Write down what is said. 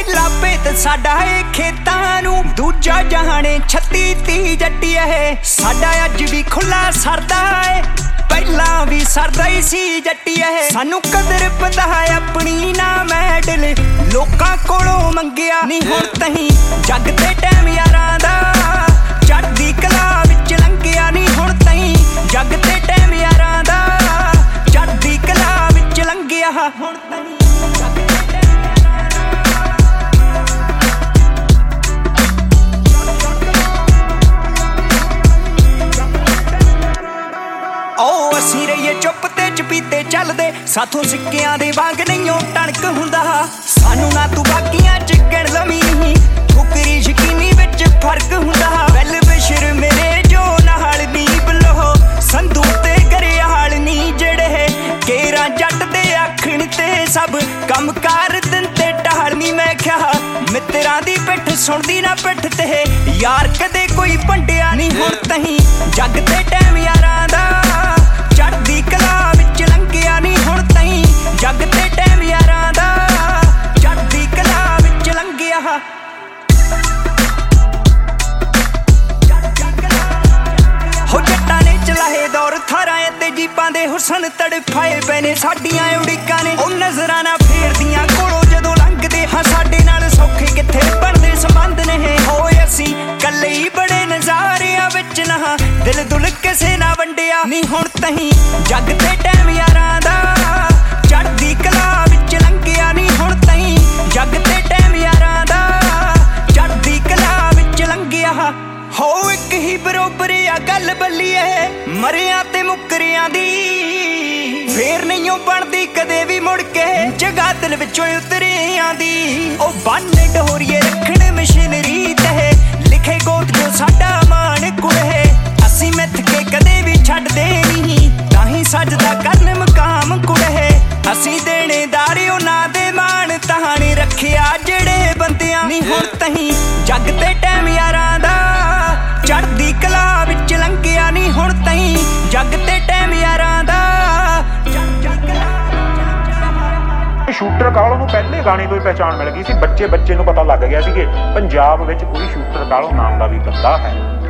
ਪਹਿਲਾ ਭੇਤ ਸਾਡਾ ਏ ਖੇਤਾਂ ਨੂੰ, ਦੂਜਾ ਜਹਾਨੇ 36-30 ਜੱਟੀ ਇਹ ਸਾਡਾ ਅੱਜ ਵੀ ਖੁੱਲਾ ਸਰਦਾ ਏ, ਪਹਿਲਾਂ ਵੀ ਸਰਦਾ ਹੀ ਸੀ ਜੱਟੀ ਇਹ। ਸਾਨੂੰ ਕਦਰ ਪਤਾ ਆਪਣੀ ਨਾ ਮੈਡਲ ਲੋਕਾਂ ਕੋਲੋਂ ਮੰਗਿਆ ਨਹੀਂ, ਹੁਣ ਤਹੀਂ ਜੱਗ ਤੇ ਟਾਈਮ ਯਾਰਾਂ ਦਾ ਚੜ੍ਹਦੀ ਕਲਾ ਵਿੱਚ ਲੰਘਿਆ ਨਹੀਂ, ਹੁਣ ਤਹੀਂ ਜੱਗ ਤੇ ਟਾਈਮ ਯਾਰਾਂ ਦਾ ਚੜ੍ਹਦੀ ਕਲਾ ਵਿੱਚ ਲੰਘਿਆ, ਹੁਣ ਤਹੀਂ ਅਸੀਂ ਰਹੀਏ ਚੁੱਪ ਤੇ ਚਪੀਤੇ ਚੱਲਦੇ, ਸਾਥੋਂ ਸਿੱਕਿਆਂ ਦੇ ਵਾਂਗ ਨਹੀਂਓ ਟਣਕ ਹੁੰਦਾ, ਸਾਨੂੰ ਨਾ ਤੂੰ ਬਾਕੀਆਂ ਚ ਗਿਣ ਲਵੀਂ, ਫੁਕਰੀ ਯਕੀਨੀ ਵਿੱਚ ਫਰਕ ਹੁੰਦਾ, ਵੈਲ ਬਿਸ਼ਰ ਮੇਰੇ ਜੋ ਨਾਲ ਨੀ ਬਲੋ ਸੰਧੂ ਤੇ ਗਰਿਆਲ ਨੀ, ਜਿਹੜੇ ਕੇਰਾਂ ਜੱਟ ਦੇ ਆਖਣ ਤੇ ਸਭ ਕੰਮ ਕਾਰ ਦਿੰਦੇ ਢਾਲ ਨੀ। ਮੈਂ ਕਿਹਾ ਮਿੱਤਰਾਂ ਦੀ ਪਿੱਠ ਸੁਣਦੀ ਨਾ ਪਿੱਠ ਤੇ ਯਾਰ ਕਦੇ ਕੋਈ ਭੰਡਿਆ ਨਹੀਂ, ਹੁਣ ਤਹੀਂ ਜੱਗ ਤੇ ਟਾਈਮ ਯਾਰਾਂ ਦਾ ਚੜ੍ਹਦੀ ਕਲਾ ਵਿੱਚ ਲੰਘਿਆ ਨਹੀਂ, ਹੁਣ ਤਹੀਂ ਜੱਗ ਤੇ ਟਾਈਮ ਯਾਰਾਂ ਦਾ ਚੜ੍ਹਦੀ ਕਲਾ ਵਿੱਚ ਲੰਘਿਆ। ਹੋ ਜੱਟਾਂ ਨੇ ਚਲਾਏ ਦੌਰ ਥਾਰਾਂ ਤੇ ਜੀਪਾਂ ਦੇ ਹੁਸਨ ਤੜਫਾਏ ਪਏ ਨੇ ਸਾਡੀਆਂ ਉਡੀਕਾਂ ਨੇ, ਉਹ ਨਜ਼ਰਾਂ ਨਾ ਫੇਰਦੀਆਂ ਕੋਲੋਂ ਜਦੋਂ ਲੰਘਦੇ ਹਾਂ, ਸਾਡੇ ਨਾਲ ਸੌਖੇ ਕਿੱਥੇ ਬਣਦੇ ਸੰਬੰਧ ਨੇ, ਹੋਏ ਅਸੀਂ ਕੱਲੇ ਹੀ ਬੜੇ ਨਜ਼ਾਰਿਆਂ ਵਿੱਚ ਨਾ ਦਿਲ ਦੁਲ ਕਿਸੇ ਨਾ ਵੰਡਿਆ ਨਹੀਂ, ਹੁਣ ਤਹੀਂ ਜੱਗ ਤੇ ਟਾਈਮ ਯਾਰਾਂ ਦਾ ਚੜ੍ਹਦੀ ਕਲਾ ਵਿੱਚ ਲੰਘਿਆ ਨਹੀਂ, ਹੁਣ ਤਹੀਂ ਜੱਗ ਤੇ ਟਾਈਮ ਯਾਰਾਂ ਦਾ ਚੜ੍ਹਦੀ ਕਲਾ ਵਿੱਚ ਲੰਘਿਆ। ਹੋ ਇੱਕ ਹੀ ਬਰੋਬਰ ਆ ਗੱਲ ਬੱਲੀਏ ਮਰਿਆਂ ਤੇ ਮੁੱਕਰਿਆਂ ਦੀ, ਫੇਰ ਨਹੀਂਓ ਬਣਦੀ ਕਦੇ ਵੀ ਮੁੜ ਕੇ ਜਗਾ ਦਿਲ ਵਿੱਚੋਂ ਉਤਰਿਆਂ ਦੀ, ਉਹ ਬੰਨ ਡੋਰੀਏ ਰੱਖਣ ਮਸ਼ੀਨਰੀ ਤੇ ਲਿਖੇ ਗੋਤ ਜੋ ਸਾਡਾ ਮਾਣ ਕੁੜੇ, ਅਸੀਂ ਮਿੱਥ ਕੇ ਕਦੇ ਵੀ ਛੱਡਦੇ ਨਹੀਂ, ਤਾਂ ਹੀ ਸਜਦਾ ਕਰਨ ਮਕਾਮ ਕੁੜੇ, ਅਸੀਂ ਦੇਣੇਦਾਰ ਉਹਨਾਂ ਦੇ ਮਾਣ ਤਾਣ ਰੱਖਿਆ ਜਿਹੜੇ ਬੰਦਿਆਂ ਨਹੀਂ, ਹੁਣ ਤਹੀਂ ਜੱਗ ਤੇ ਟਾਈਮ ਯਾਰਾਂ ਦਾ ਚੜ੍ਹਦੀ ਕਲਾ ਵਿੱਚ ਲੰਘਿਆ ਨਹੀਂ, ਹੁਣ ਤਹੀਂ ਜੱਗ ਤੇ ਟਾਈਮ ਯਾਰਾਂ ਦਾ ਸ਼ੂਟਰ ਕਾਲੋਂ ਨੂੰ ਪਹਿਲੇ ਗਾਣੇ ਤੋਂ ਹੀ ਪਹਿਚਾਣ ਮਿਲ ਗਈ ਸੀ, ਬੱਚੇ ਨੂੰ ਪਤਾ ਲੱਗ ਗਿਆ ਸੀ ਕਿ ਪੰਜਾਬ ਵਿੱਚ ਕੋਈ ਸ਼ੂਟਰ ਕਾਲੋਂ ਨਾਮ ਦਾ ਵੀ ਬੰਦਾ ਹੈ।